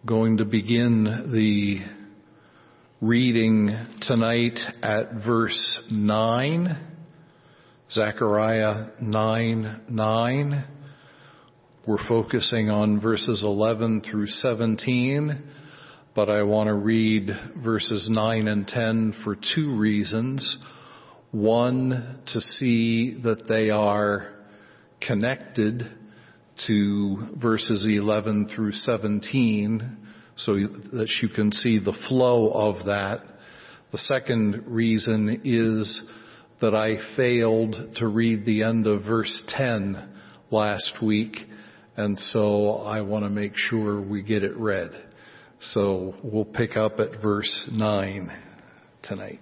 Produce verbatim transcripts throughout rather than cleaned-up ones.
going to begin the reading tonight at verse nine, Zechariah nine nine. We're focusing on verses eleven through seventeen, but I want to read verses nine and ten for two reasons. One, to see that they are connected to verses eleven through seventeen, so that you can see the flow of that. The second reason is that I failed to read the end of verse ten last week, and so I want to make sure we get it read. So we'll pick up at verse nine tonight.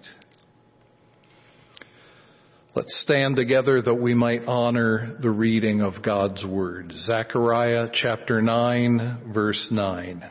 Let's stand together that we might honor the reading of God's Word. Zechariah chapter nine, verse nine.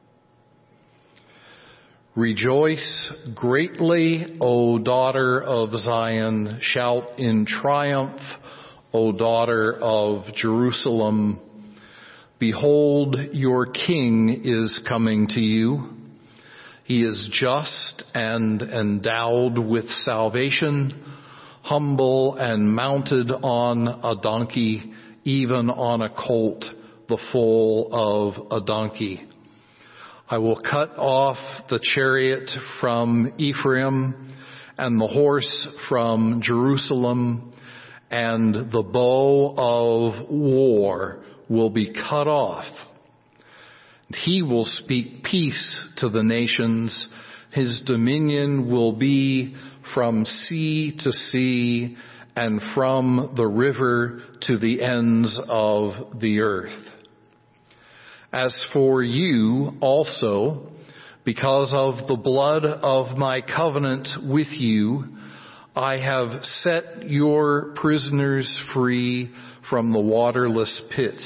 Rejoice greatly, O daughter of Zion. Shout in triumph, O daughter of Jerusalem. Behold, your king is coming to you. He is just and endowed with salvation, humble and mounted on a donkey, even on a colt, the foal of a donkey. I will cut off the chariot from Ephraim and the horse from Jerusalem, and the bow of war will be cut off. He will speak peace to the nations. His dominion will be from sea to sea and from the river to the ends of the earth. As for you also, because of the blood of my covenant with you, I have set your prisoners free from the waterless pit.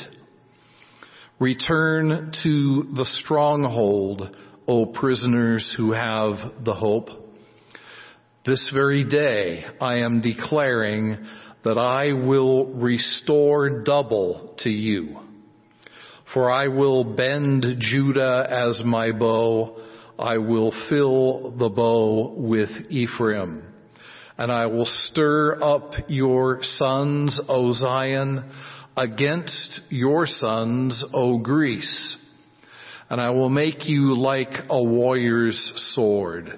Return to the stronghold, O prisoners who have the hope. This very day I am declaring that I will restore double to you. For I will bend Judah as my bow. I will fill the bow with Ephraim. And I will stir up your sons, O Zion, against your sons, O Greece. And I will make you like a warrior's sword.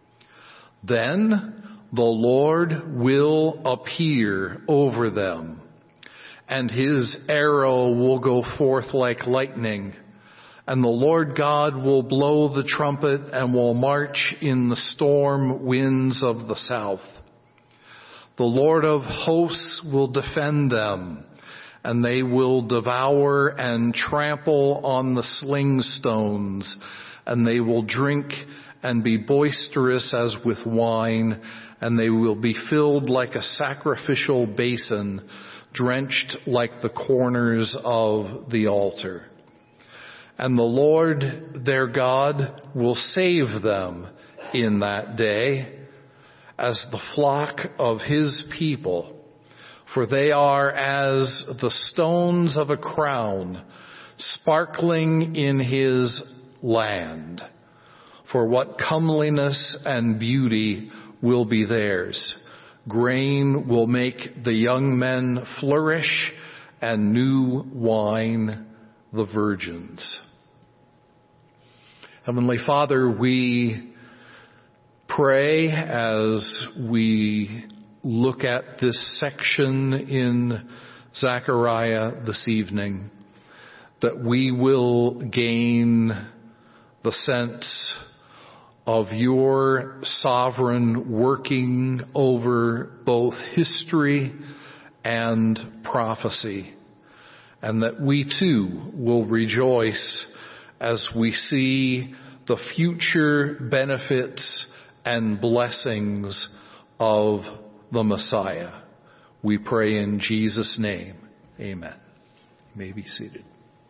Then the Lord will appear over them, and his arrow will go forth like lightning. And the Lord God will blow the trumpet and will march in the storm winds of the south. The Lord of hosts will defend them, and they will devour and trample on the sling stones, and they will drink and be boisterous as with wine, and they will be filled like a sacrificial basin, drenched like the corners of the altar. And the Lord their God will save them in that day as the flock of his people, for they are as the stones of a crown, sparkling in his land. For what comeliness and beauty will be theirs. Grain will make the young men flourish, and new wine the virgins. Heavenly Father, we pray as we look at this section in Zechariah this evening that we will gain the sense of your sovereign working over both history and prophecy, and that we too will rejoice as we see the future benefits and blessings of the Messiah. We pray in Jesus' name. Amen. You may be seated.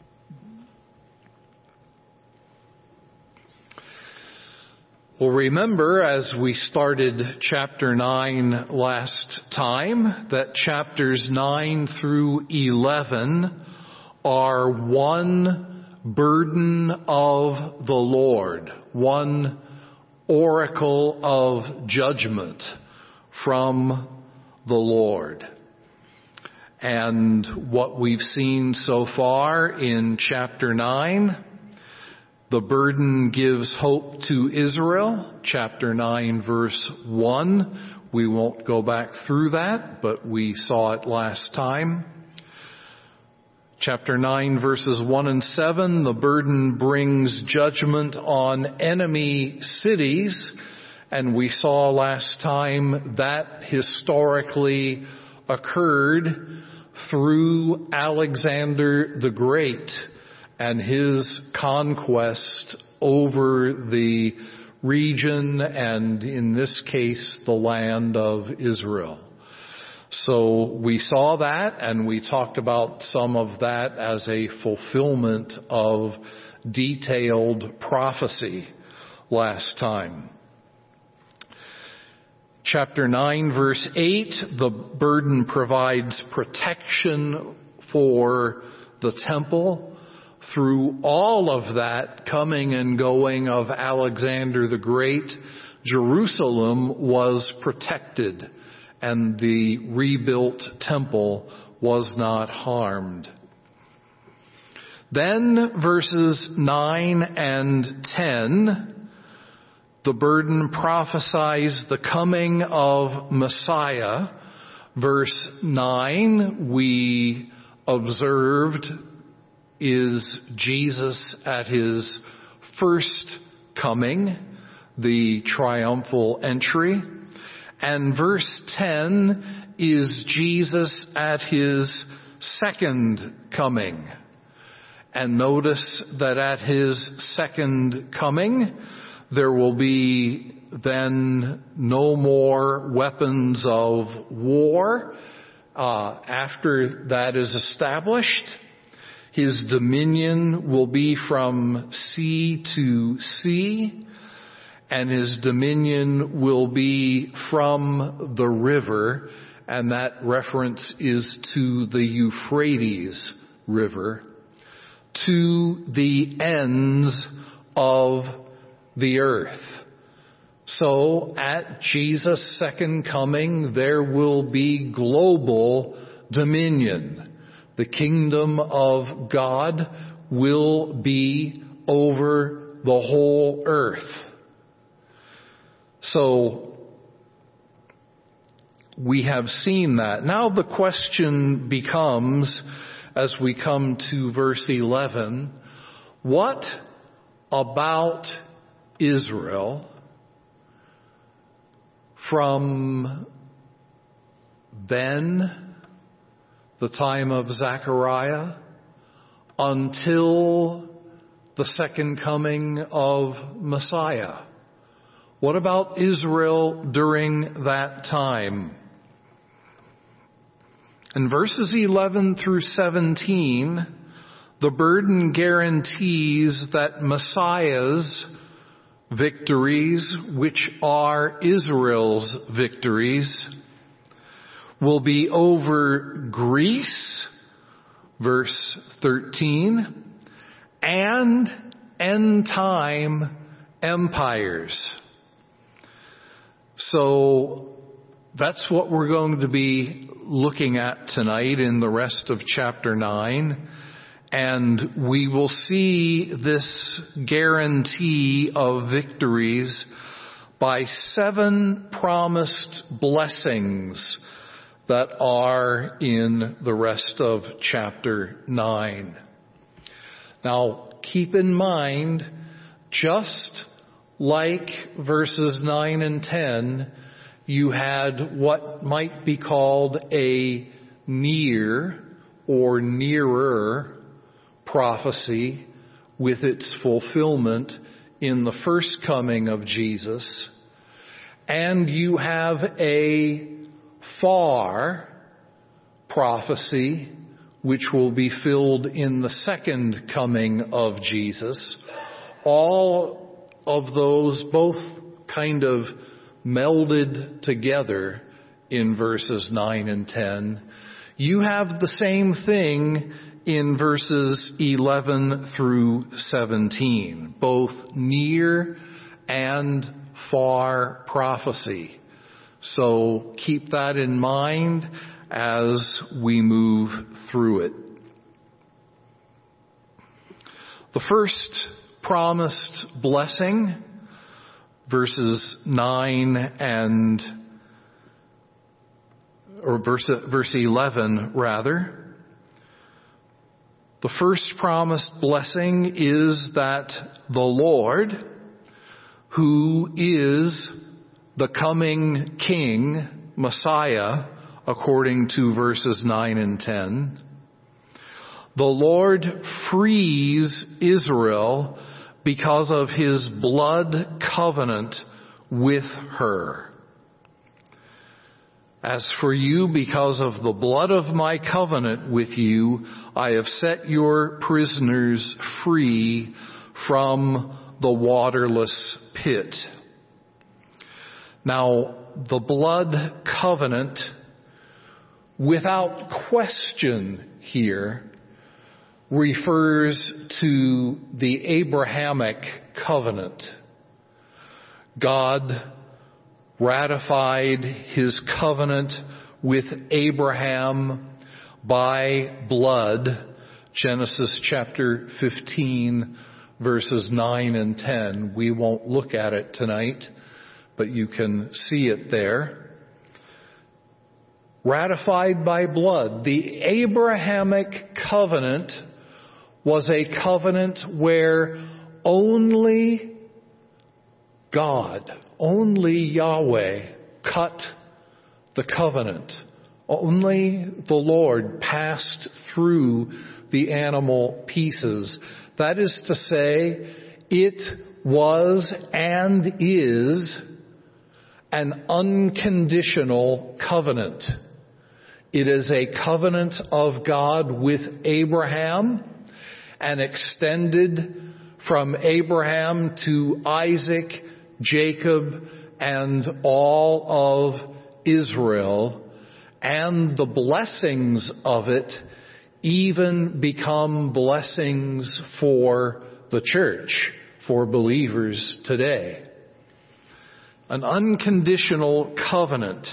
Well, remember, as we started chapter nine last time, that chapters nine through eleven are one burden of the Lord, one oracle of judgment from the Lord. And what we've seen so far in chapter nine, the burden gives hope to Israel. Chapter nine, verse one. We won't go back through that, but we saw it last time. Chapter nine, verses one and seven, the burden brings judgment on enemy cities. And we saw last time that historically occurred through Alexander the Great and his conquest over the region, and in this case, the land of Israel. So we saw that, and we talked about some of that as a fulfillment of detailed prophecy last time. Chapter nine, verse eight, the burden provides protection for the temple. Through all of that coming and going of Alexander the Great, Jerusalem was protected, and the rebuilt temple was not harmed. Then verses nine and ten, the burden prophesies the coming of Messiah. Verse nine, we observed, is Jesus at his first coming, the triumphal entry. And verse ten is Jesus at his second coming. And notice that at his second coming, there will be then no more weapons of war. Uh, after that is established, his dominion will be from sea to sea, and his dominion will be from the river, and that reference is to the Euphrates River, to the ends of the earth. So at Jesus' second coming, there will be global dominion. The kingdom of God will be over the whole earth. So we have seen that. Now the question becomes, as we come to verse eleven, what about Israel from then, the time of Zechariah, until the second coming of Messiah? What about Israel during that time? In verses eleven through seventeen, the burden guarantees that Messiah's victories, which are Israel's victories, will be over Greece, verse thirteen, and end-time empires. So that's what we're going to be looking at tonight in the rest of chapter nine. And we will see this guarantee of victories by seven promised blessings that are in the rest of chapter nine. Now, keep in mind, just like verses nine and ten, you had what might be called a near or nearer prophecy with its fulfillment in the first coming of Jesus. And you have a far prophecy which will be filled in the second coming of Jesus. All of those both kind of melded together in verses nine and ten. You have the same thing in verses eleven through seventeen, both near and far prophecy. So keep that in mind as we move through it. The first promised blessing, verses nine and, or verse, verse eleven rather. The first promised blessing is that the Lord, who is the coming King, Messiah, according to verses nine and ten, the Lord frees Israel because of his blood covenant with her. As for you, because of the blood of my covenant with you, I have set your prisoners free from the waterless pit. Now, the blood covenant, without question here, refers to the Abrahamic covenant. God ratified his covenant with Abraham by blood, Genesis chapter fifteen, verses nine and ten. We won't look at it tonight, but you can see it there. Ratified by blood. The Abrahamic covenant was a covenant where only God, only Yahweh cut the covenant. Only the Lord passed through the animal pieces. That is to say, it was and is an unconditional covenant. It is a covenant of God with Abraham and extended from Abraham to Isaac, Jacob, and all of Israel. And the blessings of it even become blessings for the church, for believers today. An unconditional covenant.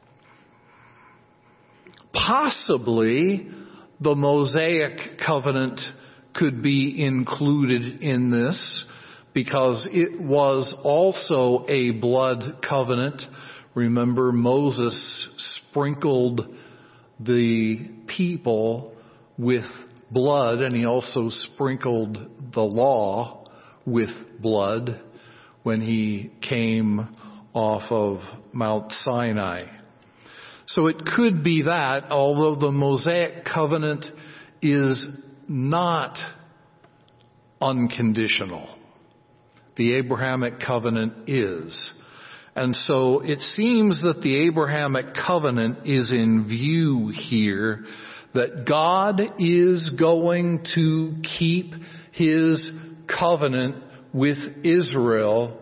Possibly the Mosaic covenant could be included in this because it was also a blood covenant. Remember, Moses sprinkled the people with blood, and he also sprinkled the law with blood when he came off of Mount Sinai. So it could be that, although the Mosaic covenant is not unconditional, the Abrahamic covenant is. And so it seems that the Abrahamic covenant is in view here, that God is going to keep his covenant with Israel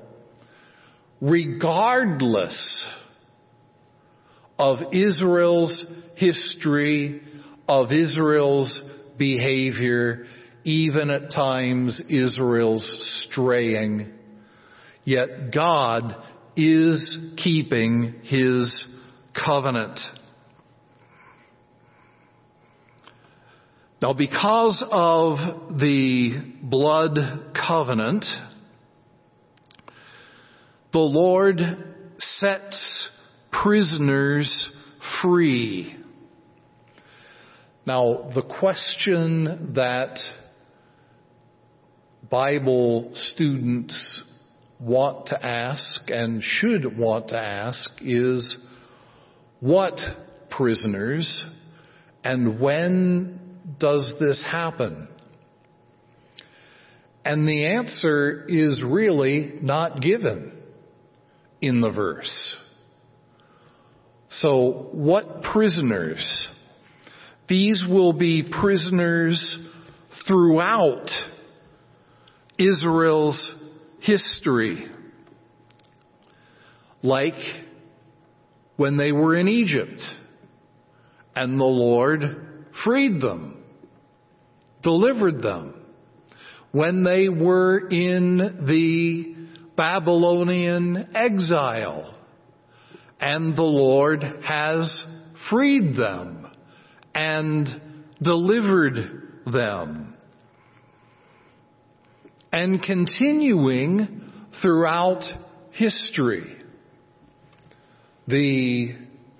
regardless of Israel's history, of Israel's behavior, even at times Israel's straying. Yet God is keeping his covenant. Now, because of the blood covenant, the Lord sets prisoners free. Now, the question that Bible students want to ask and should want to ask is, what prisoners, and when does this happen? And the answer is really not given in the verse. So, what prisoners? These will be prisoners throughout Israel's history, like when they were in Egypt and the Lord freed them. delivered them when they were in the Babylonian exile. And the Lord has freed them and delivered them. And continuing throughout history, the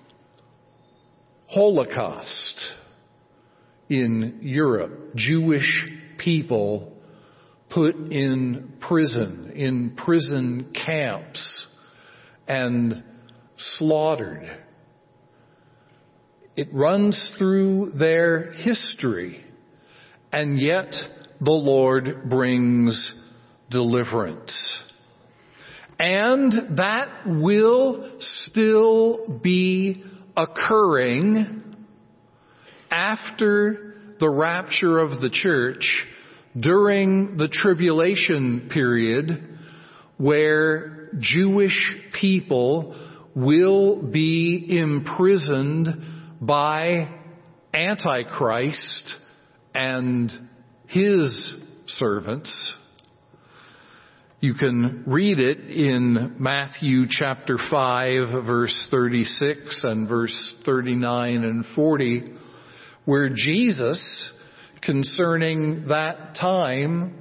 Holocaust in Europe, Jewish people put in prison, in prison camps, and slaughtered. It runs through their history, and yet the Lord brings deliverance. And that will still be occurring after the rapture of the church during the tribulation period, where Jewish people will be imprisoned by Antichrist and his servants. You can read it in Matthew chapter five, verse thirty-six and verse thirty-nine and forty, where Jesus, concerning that time,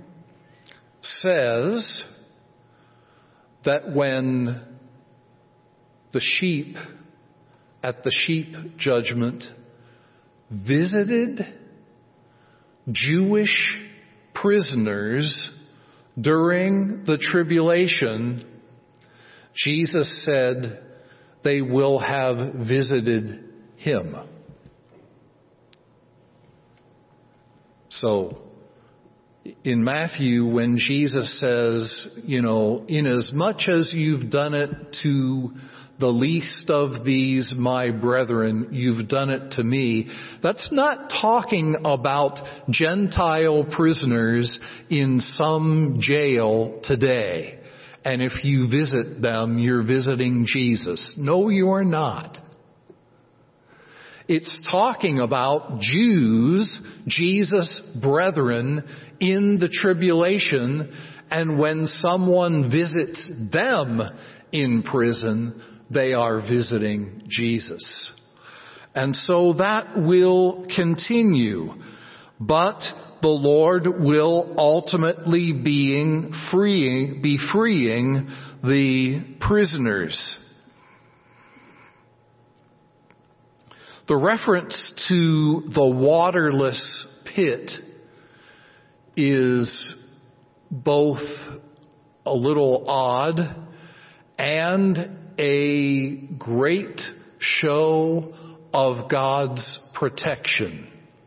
says that when the sheep at the sheep judgment visited Jewish prisoners during the tribulation, Jesus said they will have visited him. So, in Matthew, when Jesus says, you know, inasmuch as you've done it to the least of these, my brethren, you've done it to me, that's not talking about Gentile prisoners in some jail today. And if you visit them, you're visiting Jesus. No, you're not. It's talking about Jews, Jesus' brethren, in the tribulation, and when someone visits them in prison, they are visiting Jesus. And so that will continue, but the Lord will ultimately being freeing, be freeing the prisoners. The reference to the waterless pit is both a little odd and a great show of God's protection.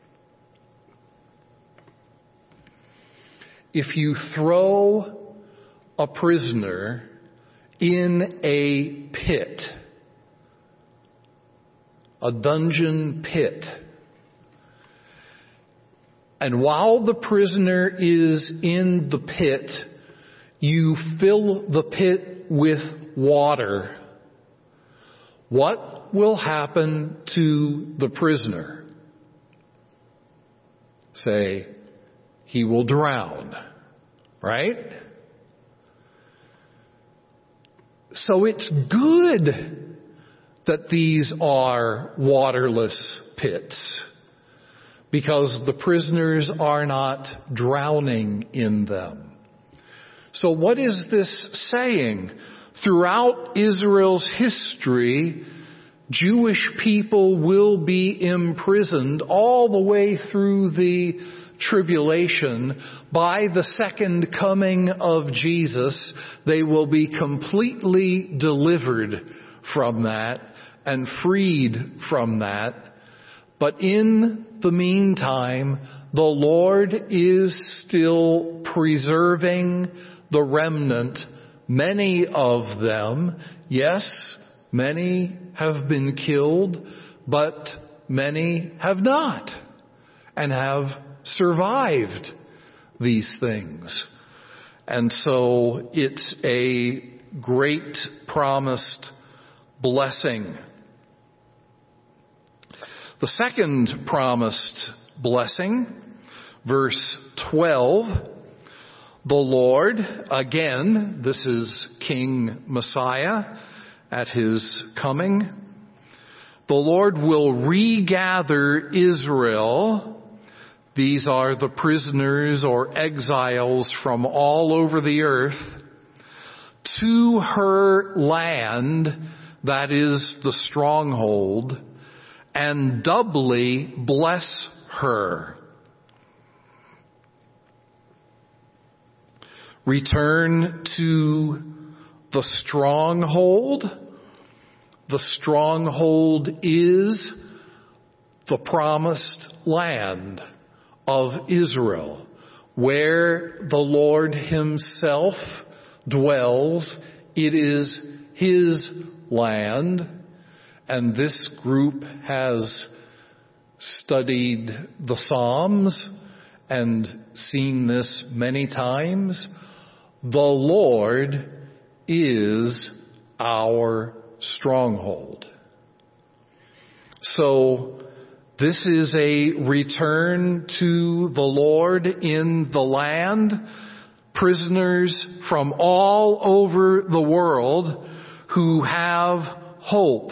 If you throw a prisoner in a pit, a dungeon pit, and while the prisoner is in the pit, you fill the pit with water, what will happen to the prisoner? Say, he will drown, right? So it's good that these are waterless pits, because the prisoners are not drowning in them. So what is this saying? Throughout Israel's history, Jewish people will be imprisoned all the way through the tribulation. By the second coming of Jesus, they will be completely delivered from that and freed from that. But in the meantime, the Lord is still preserving the remnant. Many of them, yes, many have been killed, but many have not and have survived these things. And so it's a great promised blessing. The second promised blessing, verse twelve, the Lord, again, this is King Messiah at his coming, the Lord will regather Israel. These are the prisoners or exiles from all over the earth, to her land, that is the stronghold, and doubly bless her. Return to the stronghold. The stronghold is the promised land of Israel, where the Lord himself dwells. It is his land, and this group has studied the Psalms and seen this many times. The Lord is our stronghold. So this is a return to the Lord in the land. Prisoners from all over the world who have hope.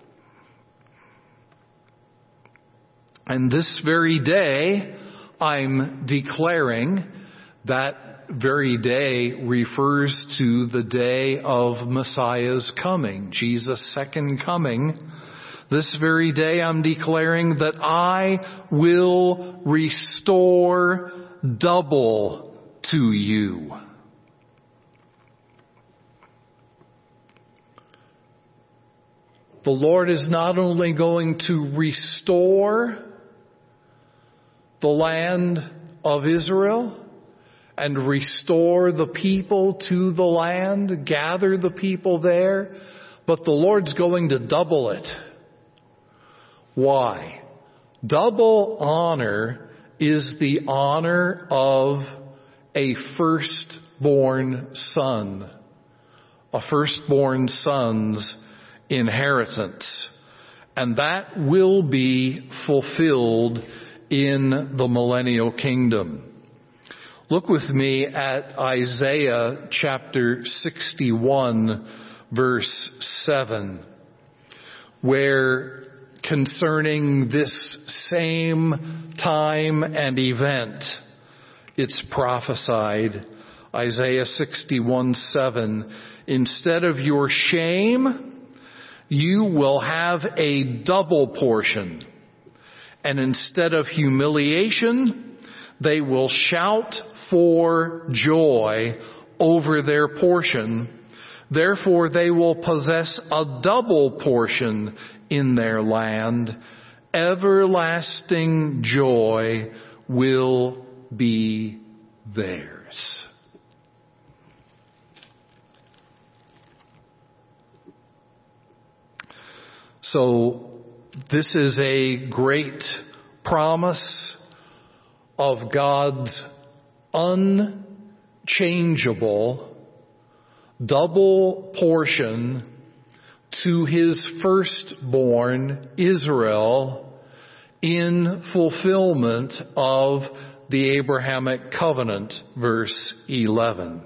And this very day, I'm declaring, that very day refers to the day of Messiah's coming, Jesus' second coming. This very day I'm declaring that I will restore double to you. The Lord is not only going to restore the land of Israel and restore the people to the land, gather the people there, but the Lord's going to double it. Why? Double honor is the honor of a firstborn son, a firstborn son's inheritance. And that will be fulfilled in the millennial kingdom. Look with me at Isaiah chapter sixty-one, verse seven, where concerning this same time and event, it's prophesied. Isaiah sixty-one, seven, instead of your shame, you will have a double portion. And instead of humiliation, they will shout for joy over their portion. Therefore, they will possess a double portion in their land. Everlasting joy will be theirs. So, this is a great promise of God's unchangeable double portion to his firstborn Israel in fulfillment of the Abrahamic covenant, verse eleven.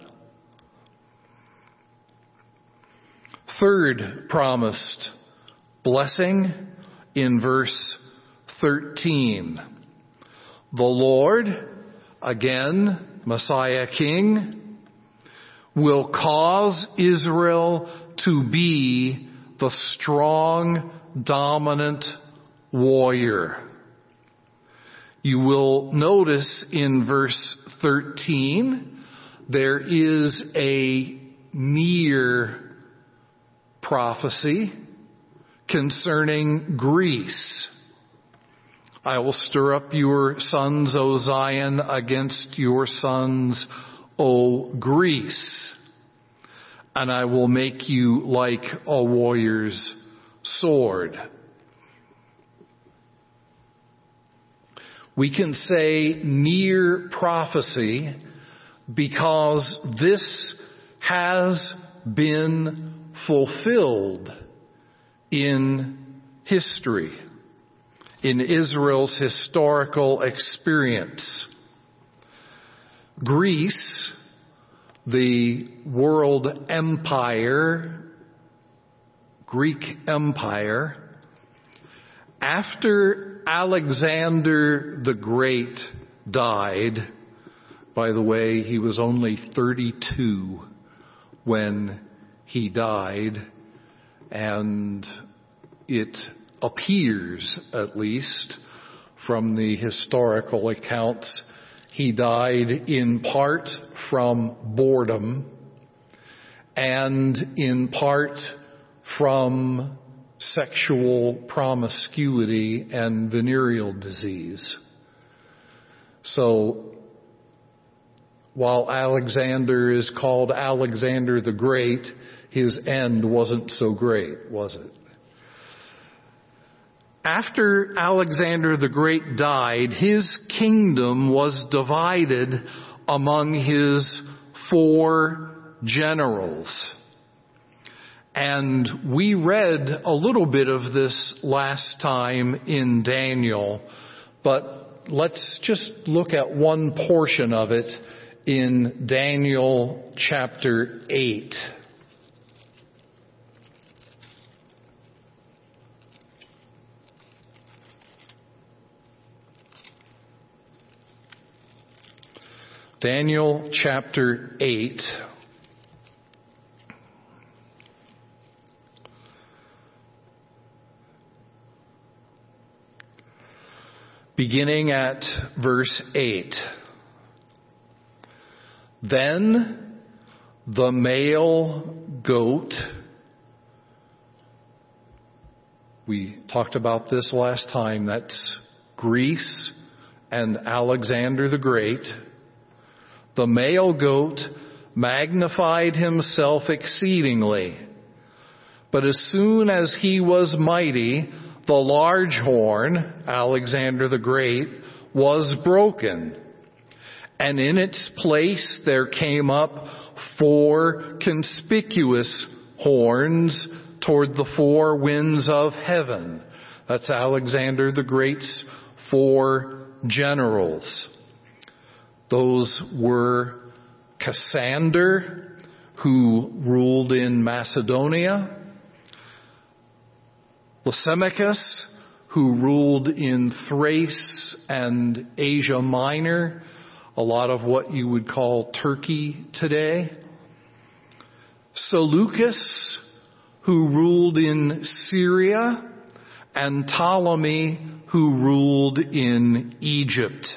Third promised blessing in verse thirteen. The Lord, again, Messiah King, will cause Israel to be the strong, dominant warrior. You will notice in verse thirteen, there is a near prophecy concerning Greece. I will stir up your sons, O Zion, against your sons, O Greece. And I will make you like a warrior's sword. We can say near prophecy because this has been fulfilled in history, in Israel's historical experience. Greece, the world empire, Greek Empire, after Alexander the Great died, by the way, he was only thirty-two when he died, and it appears, at least, from the historical accounts, he died in part from boredom and in part from sexual promiscuity and venereal disease. So, while Alexander is called Alexander the Great, his end wasn't so great, was it? After Alexander the Great died, his kingdom was divided among his four generals. And we read a little bit of this last time in Daniel, but let's just look at one portion of it in Daniel chapter eight. Daniel chapter eight. Beginning at verse eight. Then the male goat, we talked about this last time, that's Greece and Alexander the Great. The male goat magnified himself exceedingly, but as soon as he was mighty, the large horn, Alexander the Great, was broken, and in its place there came up four conspicuous horns toward the four winds of heaven. That's Alexander the Great's four generals. Those were Cassander, who ruled in Macedonia, Lysimachus, who ruled in Thrace and Asia Minor, a lot of what you would call Turkey today, Seleucus, who ruled in Syria, and Ptolemy, who ruled in Egypt.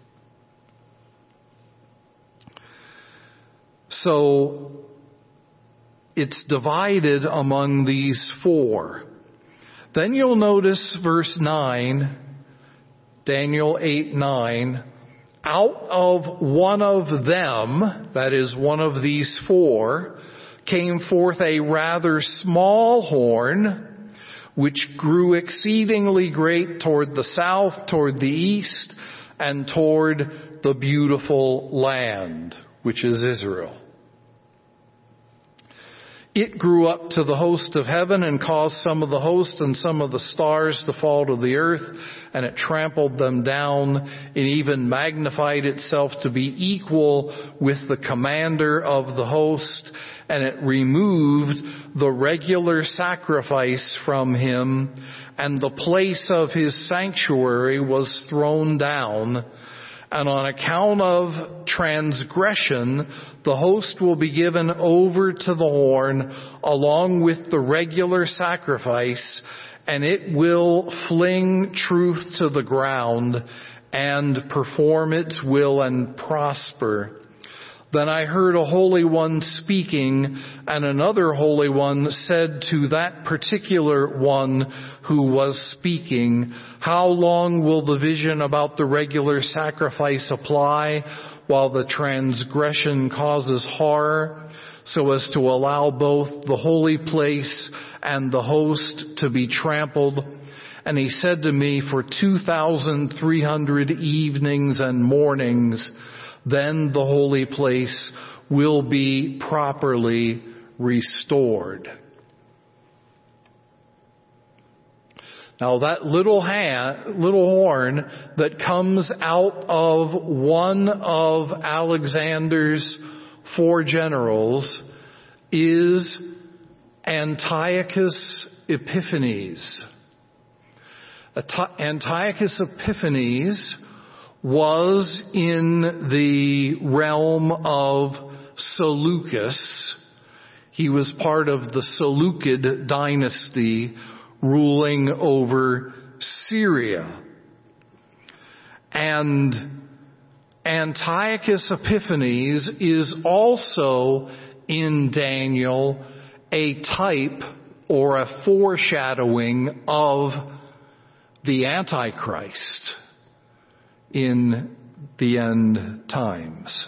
So it's divided among these four. Then you'll notice verse nine, Daniel eight nine, out of one of them, that is one of these four, came forth a rather small horn, which grew exceedingly great toward the south, toward the east, and toward the beautiful land, which is Israel. It grew up to the host of heaven and caused some of the host and some of the stars to fall to the earth, and it trampled them down. It even magnified itself to be equal with the commander of the host, and it removed the regular sacrifice from him, and the place of his sanctuary was thrown down. And on account of transgression, the host will be given over to the horn along with the regular sacrifice, and it will fling truth to the ground and perform its will and prosper. Then I heard a holy one speaking, and another holy one said to that particular one who was speaking, how long will the vision about the regular sacrifice apply while the transgression causes horror, so as to allow both the holy place and the host to be trampled? And he said to me, for two thousand three hundred evenings and mornings, then the holy place will be properly restored. Now that little hand, little horn that comes out of one of Alexander's four generals is Antiochus Epiphanes. Antiochus Epiphanes was in the realm of Seleucus. He was part of the Seleucid dynasty ruling over Syria. And Antiochus Epiphanes is also in Daniel a type or a foreshadowing of the Antichrist in the end times.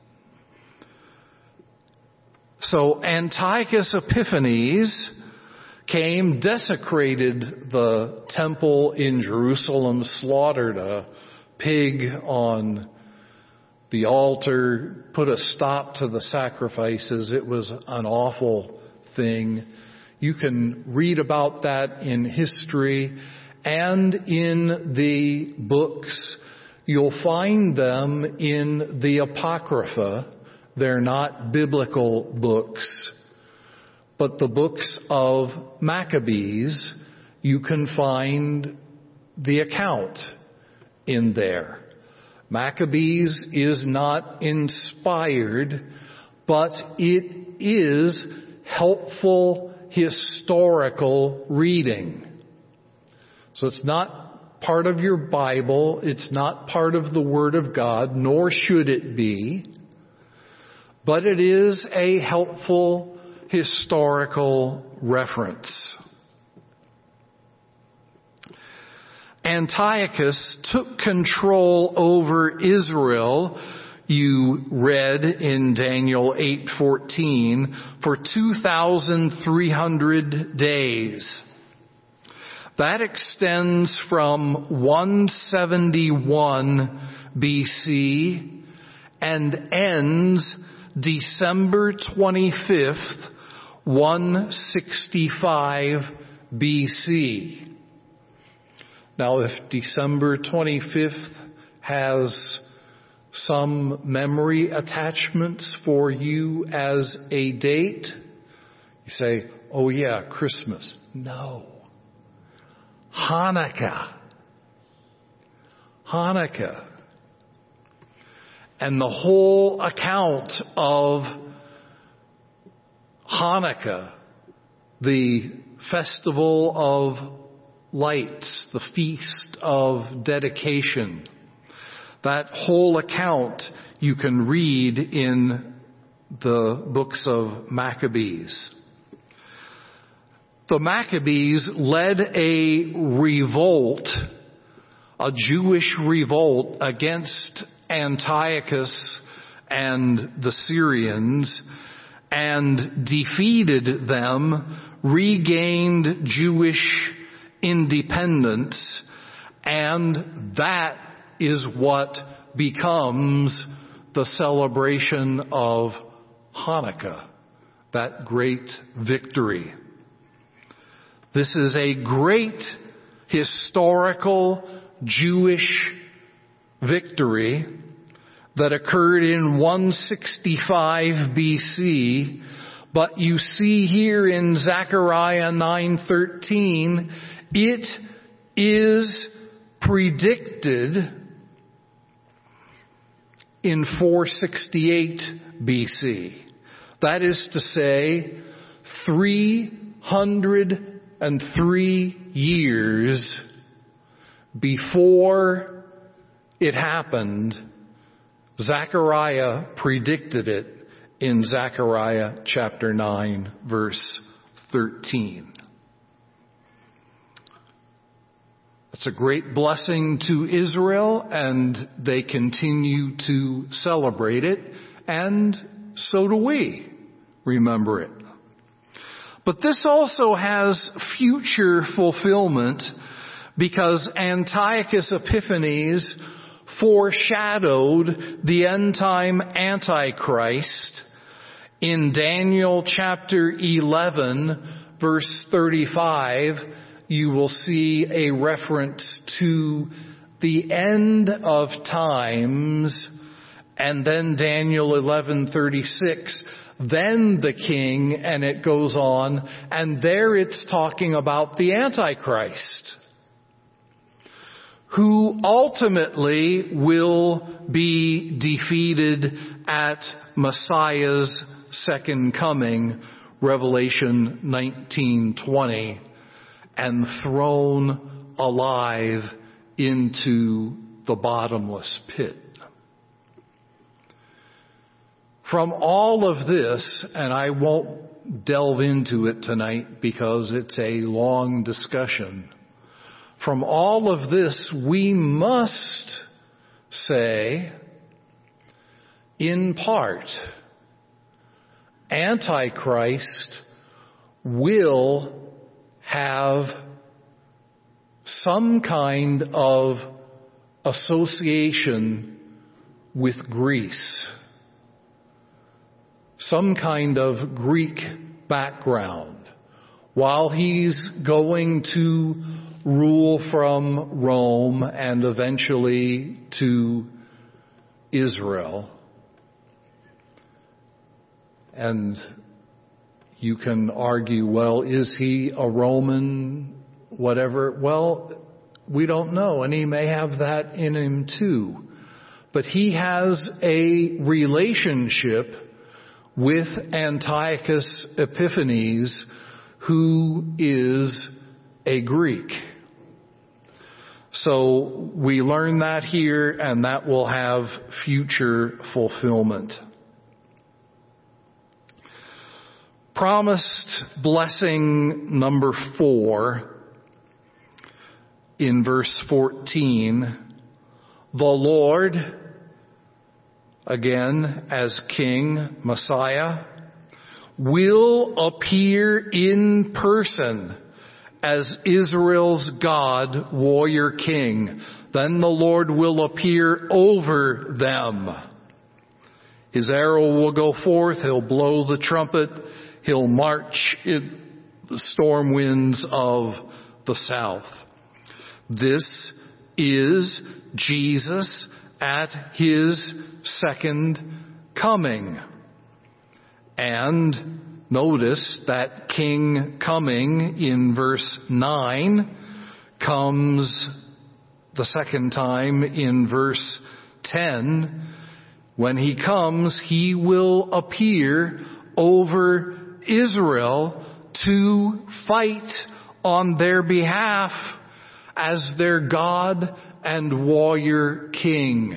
So Antiochus Epiphanes came, desecrated the temple in Jerusalem, slaughtered a pig on the altar, put a stop to the sacrifices. It was an awful thing. You can read about that in history and in the books. You'll find them in the Apocrypha. They're not biblical books, but the books of Maccabees, you can find the account in there. Maccabees is not inspired, but it is helpful historical reading. So it's not part of your Bible, it's not part of the Word of God, nor should it be, but it is a helpful historical reference. Antiochus took control over Israel, you read in Daniel eight fourteen, for two thousand three hundred days. That extends from one seventy-one B C and ends December twenty-fifth, one sixty-five B C. Now, if December twenty-fifth has some memory attachments for you as a date, you say, oh yeah, Christmas. No. Hanukkah. Hanukkah. And the whole account of Hanukkah, the festival of lights, the feast of dedication, that whole account you can read in the books of Maccabees. The Maccabees led a revolt, a Jewish revolt against Antiochus and the Syrians, and defeated them, regained Jewish independence, and that is what becomes the celebration of Hanukkah, that great victory. This is a great historical Jewish victory that occurred in one sixty-five B C, but you see here in Zechariah nine thirteen, it is predicted in four sixty-eight B C. That is to say, three hundred three years before it happened, Zechariah predicted it in Zechariah chapter nine, verse thirteen. It's a great blessing to Israel, and they continue to celebrate it, and so do we remember it. But this also has future fulfillment, because Antiochus Epiphanes foreshadowed the end-time Antichrist in Daniel chapter eleven, verse thirty-five. you will see a reference to the end of times, and then Daniel eleven thirty-six, then the king, and it goes on, and there it's talking about the Antichrist, who ultimately will be defeated at Messiah's second coming, Revelation nineteen twenty, and thrown alive into the bottomless pit. From all of this, and I won't delve into it tonight because it's a long discussion, from all of this we must say, in part, Antichrist will have some kind of association with Greece, some kind of Greek background, while he's going to rule from Rome and eventually to Israel. And you can argue, well, is he a Roman, whatever? Well, we don't know, and he may have that in him too. But he has a relationship with Antiochus Epiphanes, who is a Greek. So we learn that here, and that will have future fulfillment. Promised blessing number four in verse fourteen. The Lord, again as King, Messiah, will appear in person as Israel's God, warrior king. Then the Lord will appear over them. His arrow will go forth. He'll blow the trumpet. He'll march in the storm winds of the south. This is Jesus at his second coming. And notice that king coming in verse nine comes the second time in verse ten. When he comes, he will appear over Israel to fight on their behalf as their God and warrior king.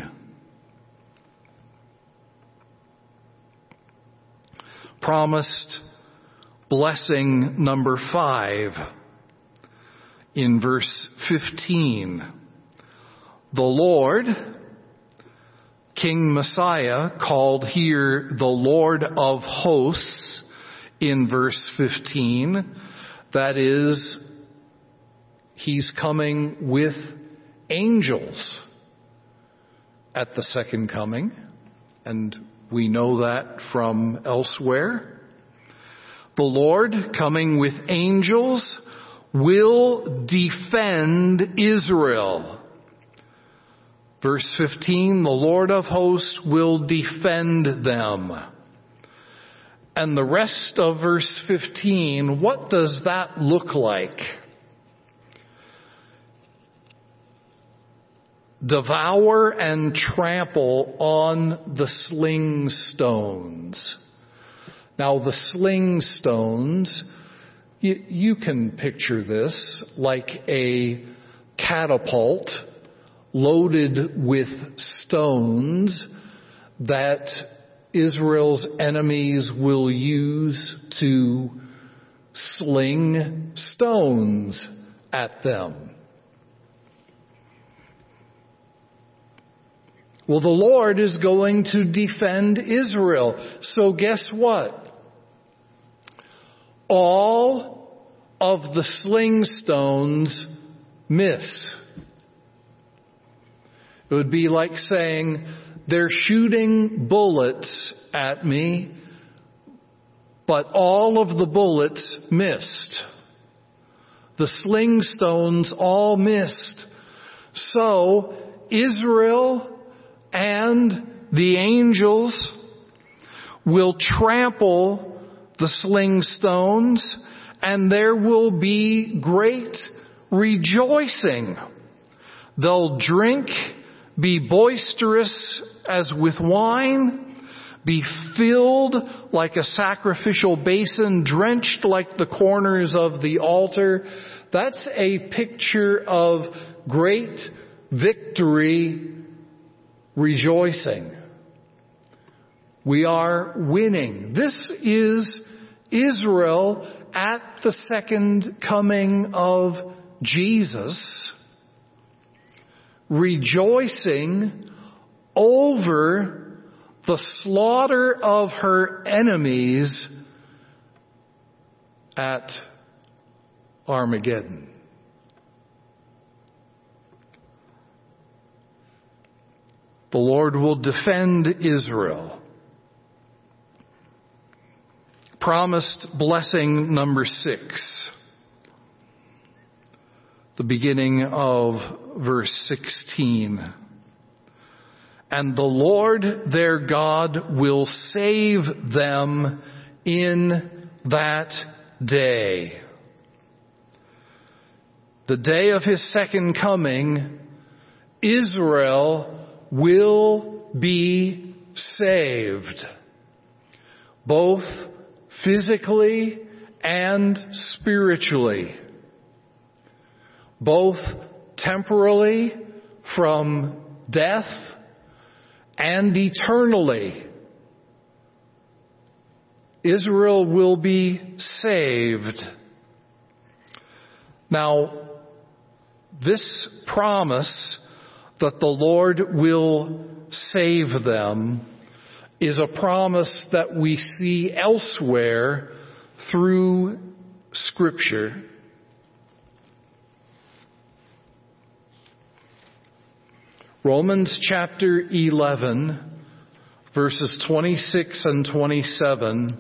Promised blessing number five in verse fifteen. The Lord, King Messiah, called here the Lord of hosts in verse fifteen. That is, he's coming with angels at the second coming, and we know that from elsewhere. The Lord, coming with angels, will defend Israel. Verse fifteen, the Lord of hosts will defend them. And the rest of verse fifteen, what does that look like? Devour and trample on the sling stones. Now the sling stones, you, you can picture this like a catapult loaded with stones that Israel's enemies will use to sling stones at them. Well, the Lord is going to defend Israel. So guess what? All of the sling stones miss. It would be like saying, they're shooting bullets at me, but all of the bullets missed. the sling stones all missed. So Israel and the angels will trample the sling stones, and there will be great rejoicing. They'll drink, be boisterous as with wine, be filled like a sacrificial basin, drenched like the corners of the altar. That's a picture of great victory, rejoicing. We are winning. This is Israel at the second coming of Jesus, rejoicing over the slaughter of her enemies at Armageddon. The Lord will defend Israel. Promised blessing number six. The beginning of verse sixteen. And the Lord their God will save them in that day. The day of his second coming, Israel will be saved. Both physically and spiritually. Both temporally from death and eternally. Israel will be saved. Now, this promise that the Lord will save them is a promise that we see elsewhere through Scripture. Romans chapter eleven, verses twenty-six and twenty-seven.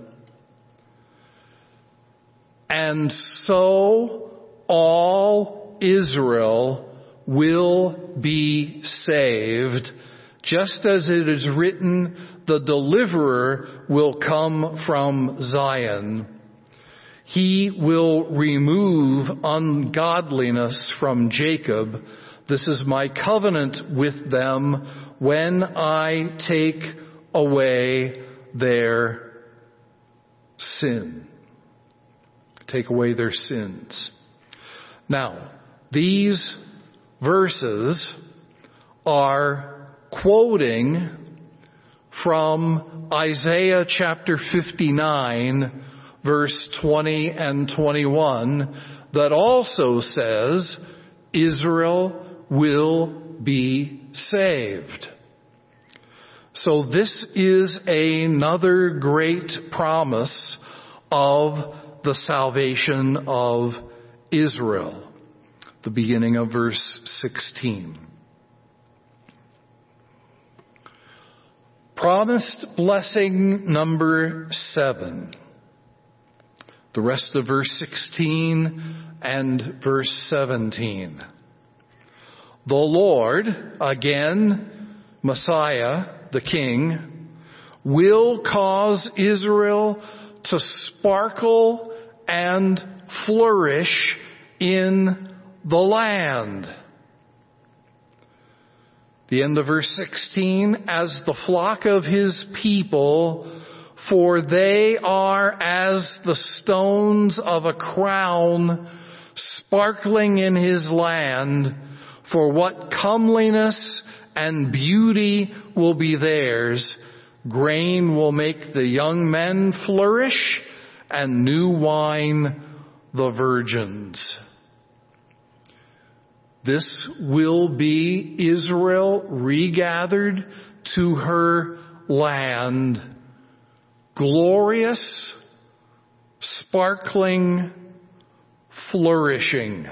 And so all Israel will be saved, just as it is written, the deliverer will come from Zion. He will remove ungodliness from Jacob. This is my covenant with them when I take away their sin. Take away their sins. Now, these verses are quoting from Isaiah chapter fifty-nine, verse twenty and twenty-one, that also says Israel will be saved. So this is another great promise of the salvation of Israel. The beginning of verse sixteen. Promised blessing number seven. The rest of verse sixteen and verse seventeen. The Lord, again, Messiah, the King, will cause Israel to sparkle and flourish in the land. The end of verse sixteen, as the flock of his people, for they are as the stones of a crown sparkling in his land. For what comeliness and beauty will be theirs. Grain will make the young men flourish, and new wine the virgins. This will be Israel regathered to her land, glorious, sparkling, flourishing.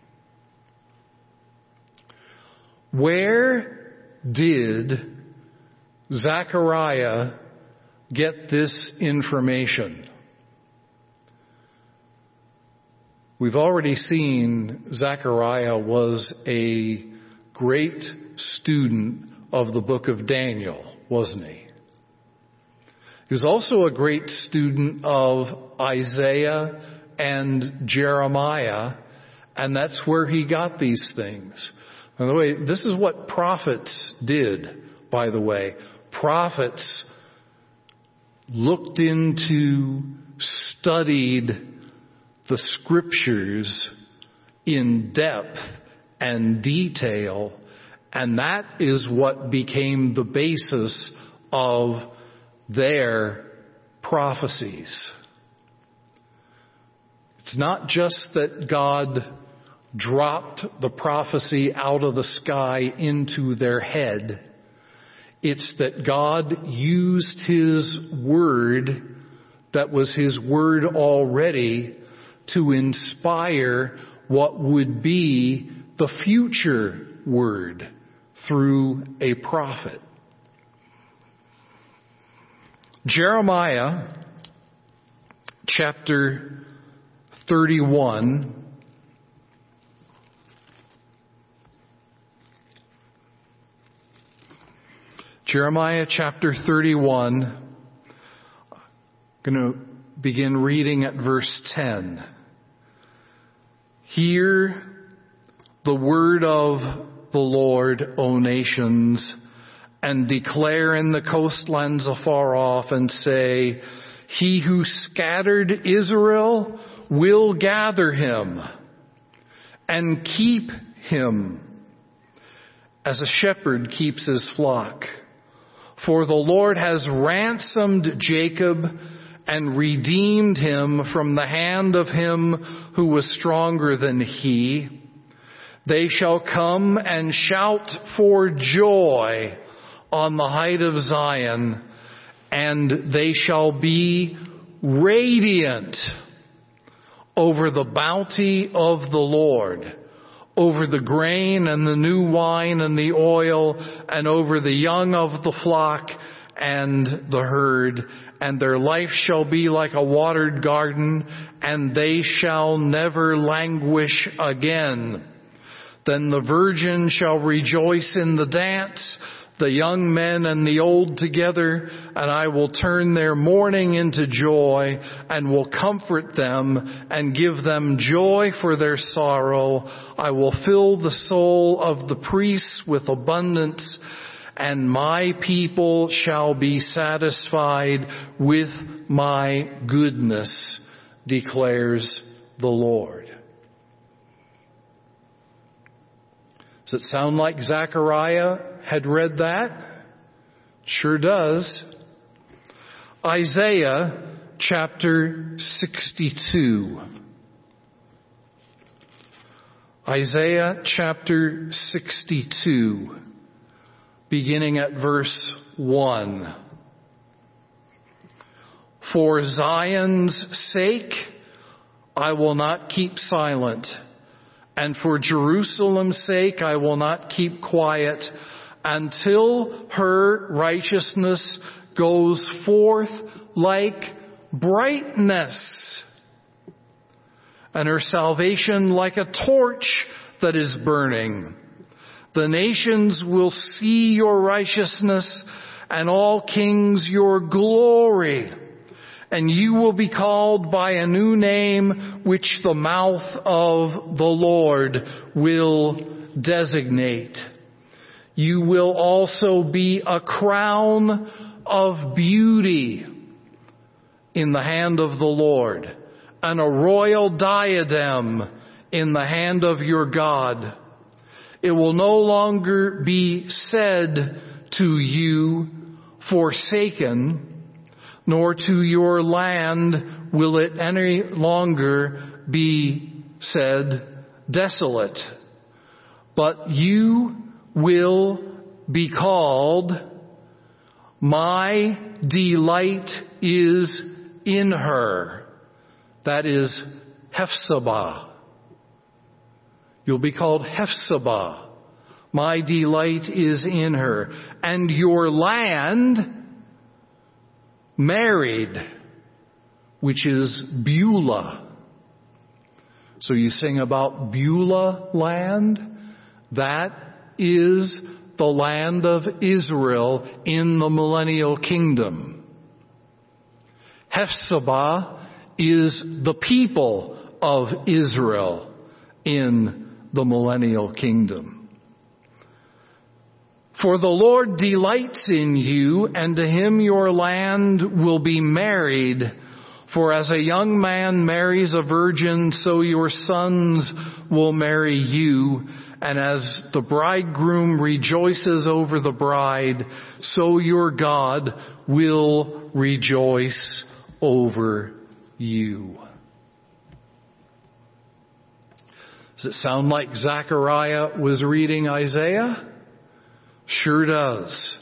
Where did Zechariah get this information? We've already seen Zechariah was a great student of the book of Daniel, wasn't he? He was also a great student of Isaiah and Jeremiah, and that's where he got these things. By the way, this is what prophets did, by the way. Prophets looked into, studied the scriptures in depth and detail, and that is what became the basis of their prophecies. It's not just that God dropped the prophecy out of the sky into their head. It's that God used His word, that was His word already, to inspire what would be the future word through a prophet. Jeremiah chapter thirty-one. Jeremiah chapter thirty-one. I'm going to begin reading at verse ten. Hear the word of the Lord, O nations, and declare in the coastlands afar off, and say, He who scattered Israel will gather him and keep him as a shepherd keeps his flock. For the Lord has ransomed Jacob and redeemed him from the hand of him who was stronger than he. They shall come and shout for joy on the height of Zion, and they shall be radiant over the bounty of the Lord, over the grain and the new wine and the oil, and over the young of the flock and the herd. And their life shall be like a watered garden, and they shall never languish again. Then the virgin shall rejoice in the dance, the young men and the old together, and I will turn their mourning into joy, and will comfort them and give them joy for their sorrow. I will fill the soul of the priests with abundance, and my people shall be satisfied with my goodness, declares the Lord. Does it sound like Zechariah had read that? Sure does. Isaiah chapter sixty-two. Isaiah chapter sixty-two, beginning at verse one. For Zion's sake, I will not keep silent, and for Jerusalem's sake, I will not keep quiet, until her righteousness goes forth like brightness, and her salvation like a torch that is burning. The nations will see your righteousness, and all kings your glory. And you will be called by a new name which the mouth of the Lord will designate. You will also be a crown of beauty in the hand of the Lord, and a royal diadem in the hand of your God. It will no longer be said to you, forsaken, nor to your land will it any longer be said, desolate. But you will be called, my delight is in her. That is Hephzibah. You'll be called Hephzibah. My delight is in her. And your land, married, which is Beulah. So you sing about Beulah land. That is the land of Israel in the millennial kingdom. Hephzibah is the people of Israel in the millennial kingdom. For the Lord delights in you, and to him your land will be married. For as a young man marries a virgin, so your sons will marry you. And as the bridegroom rejoices over the bride, so your God will rejoice over you. Does it sound like Zechariah was reading Isaiah? Sure does.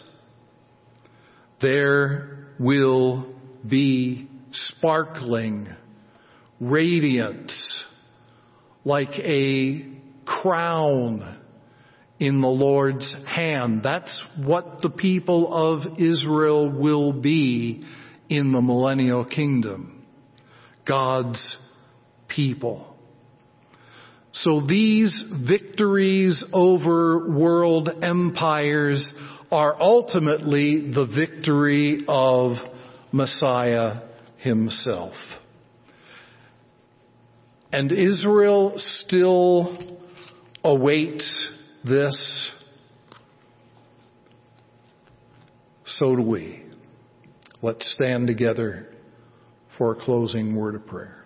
There will be sparkling radiance like a crown in the Lord's hand. That's what the people of Israel will be in the millennial kingdom. God's people. So these victories over world empires are ultimately the victory of Messiah himself. And Israel still awaits this. So do we. Let's stand together for a closing word of prayer.